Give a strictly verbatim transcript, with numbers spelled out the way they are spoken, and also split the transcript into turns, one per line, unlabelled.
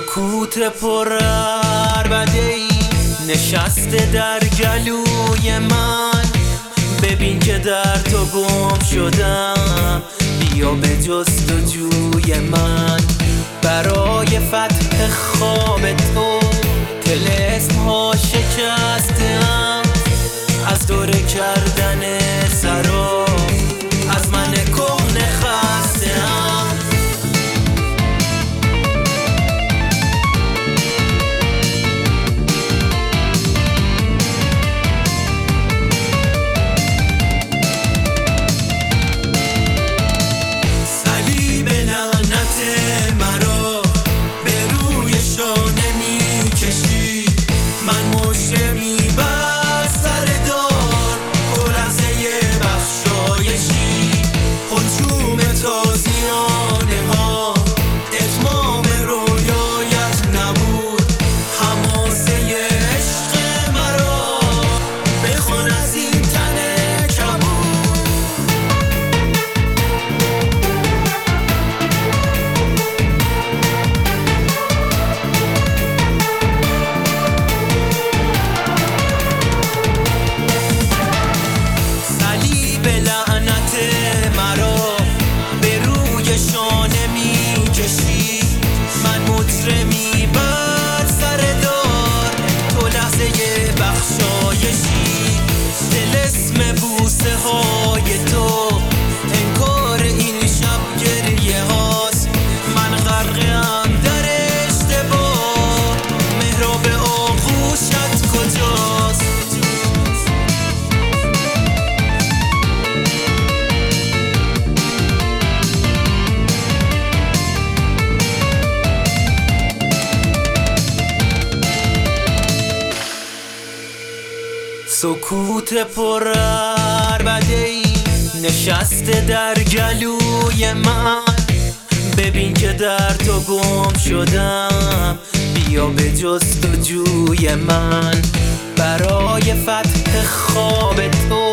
سکوت پر عربده‌ای نشسته در گلوی من. ببین که در تو گم شدم، بیا به جستجوی من. برای فتح خواب تو طلسم ها شکستم، از دور کردن سرا از من کهنه خستم. صلیب لعنت مرا به روی شانه می کشی، من مژده می بر سر دار پر لحظه بخشایشی. هجوم تازیانه ها اتمام رویایت نبود، حماسه عشق مرا بخوان از این تن کبود. صلیب لعنت مرا به روی شانه می کشی، من مجرمی بر سر دار تو لحظه بخشایشی. طلسم بوسه های تو انکار این شب گریه هاست، من غرقم در اشتباه، محراب آغوشت کجاست؟ سکوت پر عربده‌ای نشسته در گلوی من. ببین که در تو گم شدم، بیا به جستجوی من. برای فتح خواب تو